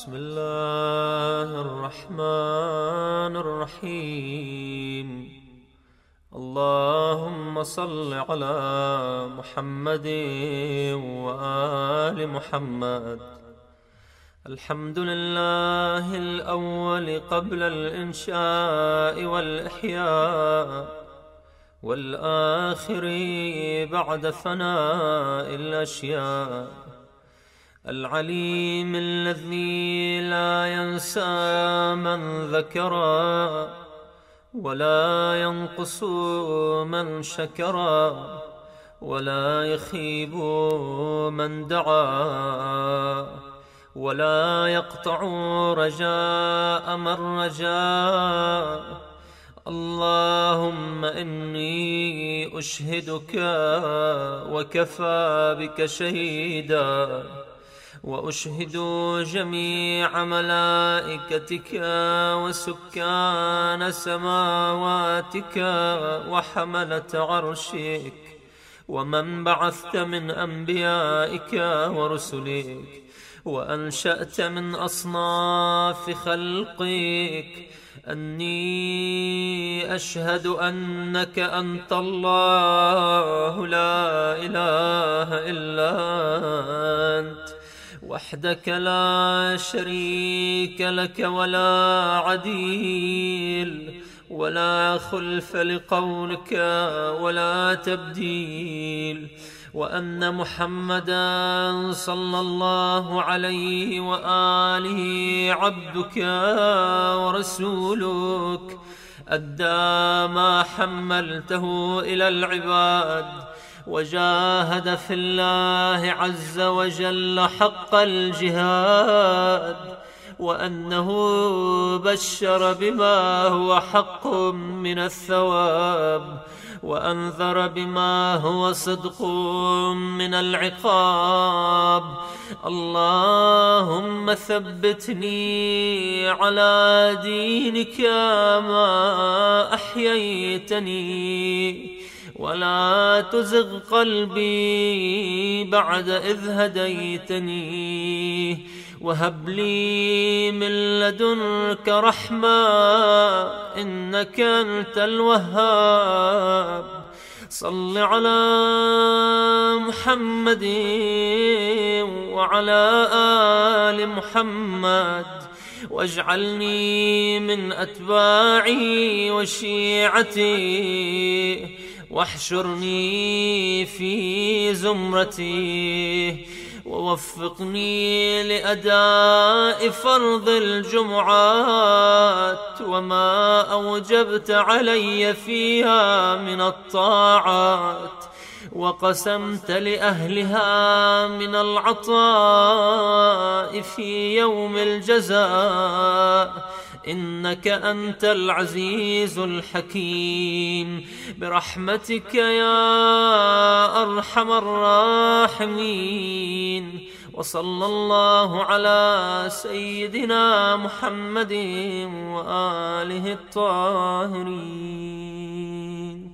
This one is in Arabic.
بسم الله الرحمن الرحيم. اللهم صل على محمد وآل محمد. الحمد لله الأول قبل الإنشاء والإحياء، والآخر بعد فناء الأشياء، العليم الذي لا ينسى من ذكرا ولا ينقص من شكرا ولا يخيب من دعا ولا يقطع رجاء من رجا. اللهم إني أشهدك وكفى بك شهيدا، وأشهد جميع ملائكتك وسكان سماواتك وحملة عرشك ومن بعثت من أنبيائك ورسلك وأنشأت من أصناف خلقك، أني أشهد أنك أنت الله لا إله إلا أنت وحدك لا شريك لك ولا عديل ولا خلف لقولك ولا تبديل، وأن محمدا صلى الله عليه وآله عبدك ورسولك، أدى ما حملته إلى العباد وجاهد في الله عز وجل حق الجهاد، وأنه بشر بما هو حق من الثواب وأنذر بما هو صدق من العقاب. اللهم ثبتني على دينك ما أحييتني، ولا تزغ قلبي بعد إذ هديتني، وهب لي من لدنك رحمة إنك أنت الوهاب. صل على محمد وعلى آل محمد، واجعلني من أتباعه وشيعته، واحشرني في زمرته، ووفقني لأداء فرض الجمعات وما أوجبت علي فيها من الطاعات، وقسمت لأهلها من العطاء في يوم الجزاء، إنك أنت العزيز الحكيم برحمتك يا أرحم الراحمين. وصلى الله على سيدنا محمد وآله الطاهرين.